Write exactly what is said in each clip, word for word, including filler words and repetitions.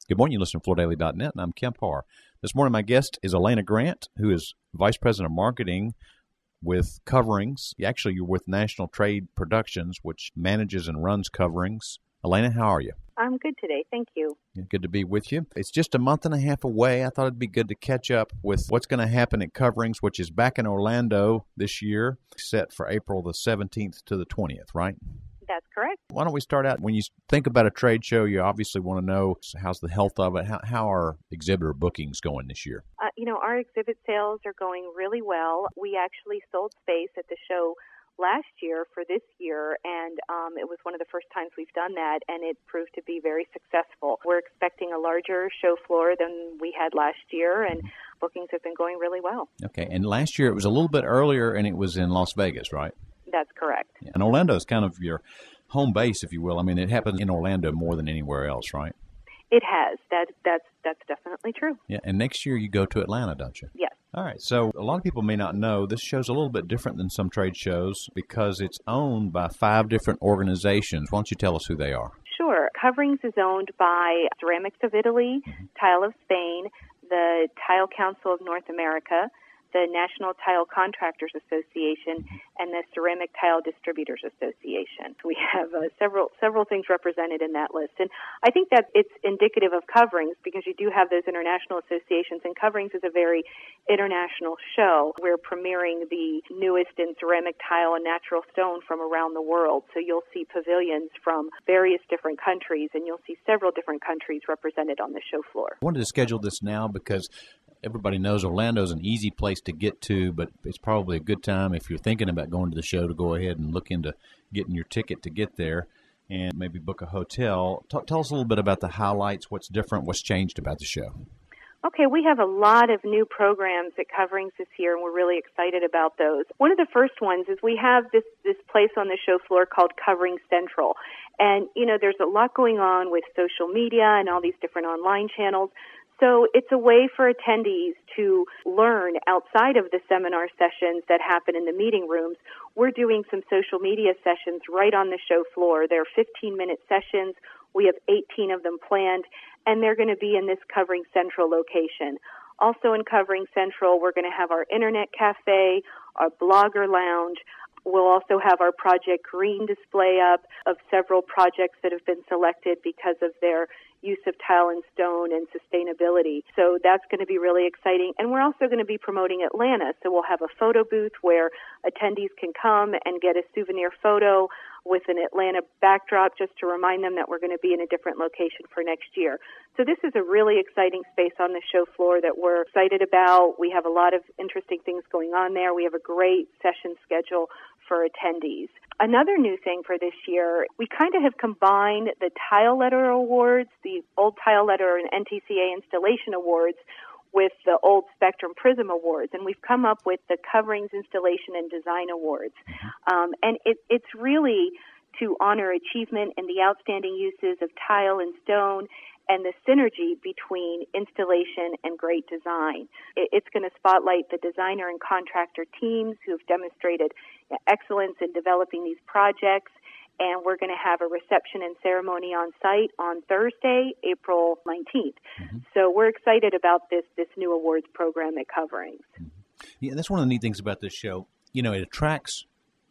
Good morning. You listen to floor daily dot net, and I'm Kemp Harr. This morning, my guest is Elena Grant, who is Vice President of Marketing with Coverings. Actually, you're with National Trade Productions, which manages and runs Coverings. Elena, how are you? I'm good today. Thank you. Yeah, good to be with you. It's just a month and a half away. I thought it'd be good to catch up with what's going to happen at Coverings, which is back in Orlando this year, set for April the seventeenth to the twentieth, right? That's correct. Why don't we start out, when you think about a trade show, you obviously want to know how's the health of it, how, how are exhibitor bookings going this year? Uh, you know, our exhibit sales are going really well. We actually sold space at the show last year for this year, and um, it was one of the first times we've done that, and it proved to be very successful. We're expecting a larger show floor than we had last year, and bookings have been going really well. Okay, and last year it was a little bit earlier, and it was in Las Vegas, right? That's correct. Yeah. And Orlando is kind of your home base, if you will. I mean, it happens in Orlando more than anywhere else, right? It has. That that's that's definitely true. Yeah, and next year you go to Atlanta, don't you? Yes. All right, so a lot of people may not know this show's a little bit different than some trade shows because it's owned by five different organizations. Why don't you tell us who they are? Sure. Coverings is owned by Ceramics of Italy, mm-hmm. Tile of Spain, the Tile Council of North America, the National Tile Contractors Association, and the Ceramic Tile Distributors Association. We have uh, several several things represented in that list. And I think that it's indicative of Coverings because you do have those international associations, and Coverings is a very international show. We're premiering the newest in ceramic tile and natural stone from around the world. So you'll see pavilions from various different countries, and you'll see several different countries represented on the show floor. I wanted to schedule this now because everybody knows Orlando's an easy place to get to, but it's probably a good time if you're thinking about going to the show to go ahead and look into getting your ticket to get there and maybe book a hotel. T- tell us a little bit about the highlights, what's different, what's changed about the show. Okay, we have a lot of new programs at Coverings this year, and we're really excited about those. One of the first ones is we have this, this place on the show floor called Coverings Central. And, you know, there's a lot going on with social media and all these different online channels. So it's a way for attendees to learn outside of the seminar sessions that happen in the meeting rooms. We're doing some social media sessions right on the show floor. They're fifteen-minute sessions. We have eighteen of them planned, and they're going to be in this Covering Central location. Also in Covering Central, we're going to have our Internet Cafe, our Blogger Lounge. We'll also have our Project Green display up of several projects that have been selected because of their use of tile and stone and sustainability. So that's going to be really exciting. And we're also going to be promoting Atlanta. So we'll have a photo booth where attendees can come and get a souvenir photo with an Atlanta backdrop just to remind them that we're going to be in a different location for next year. So this is a really exciting space on the show floor that we're excited about. We have a lot of interesting things going on there. We have a great session schedule for attendees. Another new thing for this year, we kind of have combined the Tile Letter Awards, the Old Tile Letter and N T C A Installation Awards, with the Old Spectrum Prism Awards, and we've come up with the Coverings Installation and Design Awards. Um, and it, it's really to honor achievement in the outstanding uses of tile and stone and the synergy between installation and great design. It, it's going to spotlight the designer and contractor teams who have demonstrated excellence in developing these projects. And we're going to have a reception and ceremony on site on Thursday, April nineteenth. Mm-hmm. So we're excited about this this new awards program at Coverings. Mm-hmm. Yeah, that's one of the neat things about this show. You know, it attracts,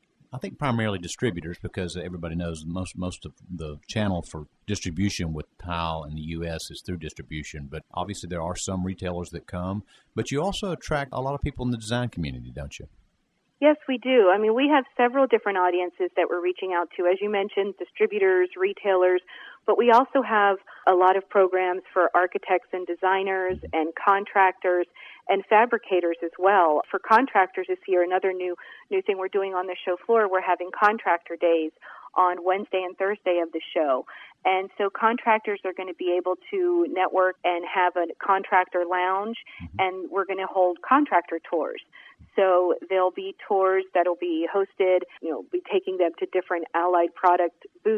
I think, primarily distributors because everybody knows most most of the channel for distribution with tile in the U S is through distribution. But obviously there are some retailers that come. But you also attract a lot of people in the design community, don't you? Yes, we do. I mean, we have several different audiences that we're reaching out to. As you mentioned, distributors, retailers, but we also have a lot of programs for architects and designers and contractors and fabricators as well. For contractors this year, another new new thing we're doing on the show floor, we're having contractor days on Wednesday and Thursday of the show. And so contractors are going to be able to network and have a contractor lounge, and we're going to hold contractor tours. So there'll be tours that'll be hosted, you know, be taking them to different Allied product booths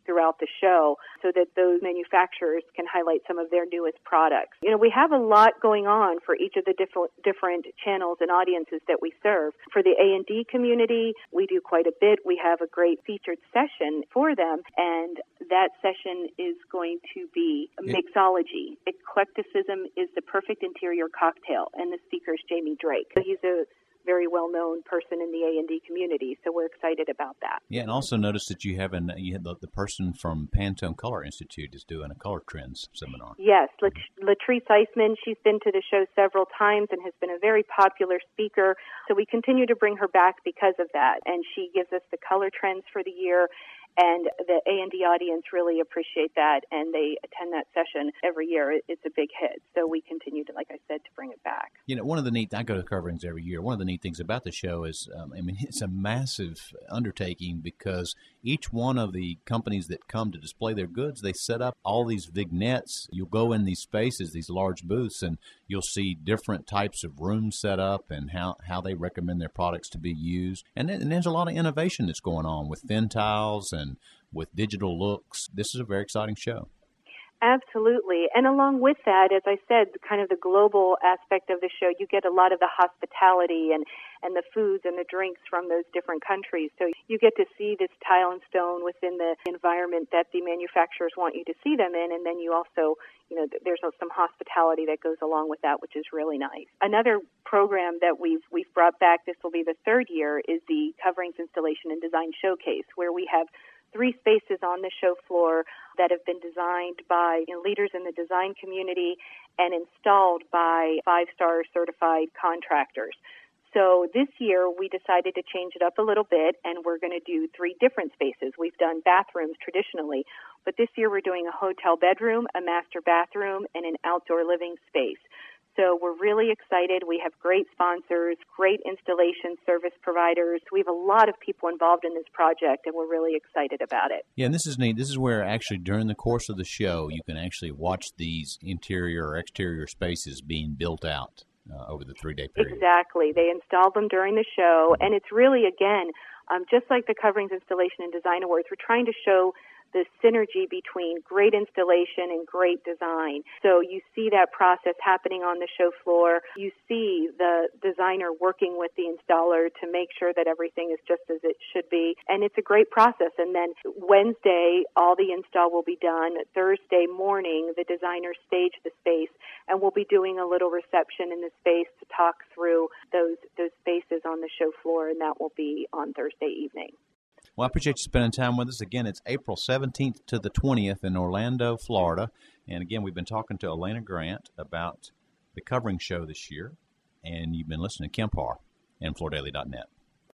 throughout the show so that those manufacturers can highlight some of their newest products. You know, we have a lot going on for each of the different different channels and audiences that we serve. For the A and D community, we do quite a bit. We have a great featured session for them, and that session is going to be mixology. Eclecticism is the perfect interior cocktail, and the speaker is Jamie Drake. He's a very well-known person in the A and D community, so we're excited about that. Yeah, and also notice that you have an you have the, the person from Pantone Color Institute is doing a color trends seminar. Yes, Lat- Latrice Eisman, she's been to the show several times and has been a very popular speaker, so we continue to bring her back because of that, and she gives us the color trends for the year. And the A and D audience really appreciate that, and they attend that session every year. It's a big hit. So we continue to, like I said, to bring it back. You know, one of the neat, I go to coverings every year. One of the neat things about the show is, um, I mean, it's a massive undertaking because each one of the companies that come to display their goods, they set up all these vignettes. You'll go in these spaces, these large booths, and you'll see different types of rooms set up and how, how they recommend their products to be used. And, then, and there's a lot of innovation that's going on with thin tiles and and with digital looks. This is a very exciting show. Absolutely. And along with that, as I said, kind of the global aspect of the show, you get a lot of the hospitality and, and the foods and the drinks from those different countries. So you get to see this tile and stone within the environment that the manufacturers want you to see them in. And then you also, you know, there's some hospitality that goes along with that, which is really nice. Another program that we've, we've brought back, this will be the third year, is the Coverings Installation and Design Showcase, where we have three spaces on the show floor that have been designed by you know, leaders in the design community and installed by five-star certified contractors. So this year we decided to change it up a little bit, and we're going to do three different spaces. We've done bathrooms traditionally, but this year we're doing a hotel bedroom, a master bathroom, and an outdoor living space. So we're really excited. We have great sponsors, great installation service providers. We have a lot of people involved in this project, and we're really excited about it. Yeah, and this is neat. This is where actually during the course of the show, you can actually watch these interior or exterior spaces being built out uh, over the three-day period. Exactly. They install them during the show, and it's really, again, um, just like the Coverings Installation and Design Awards, we're trying to show the synergy between great installation and great design. So you see that process happening on the show floor. You see the designer working with the installer to make sure that everything is just as it should be. And it's a great process. And then Wednesday, all the install will be done. Thursday morning, the designers stage the space, and we'll be doing a little reception in the space to talk through those, those spaces on the show floor, and that will be on Thursday evening. Well, I appreciate you spending time with us. Again, it's April seventeenth to the twentieth in Orlando, Florida. And again, we've been talking to Elena Grant about the covering show this year. And you've been listening to Kemp Harr and Flor Daily dot net.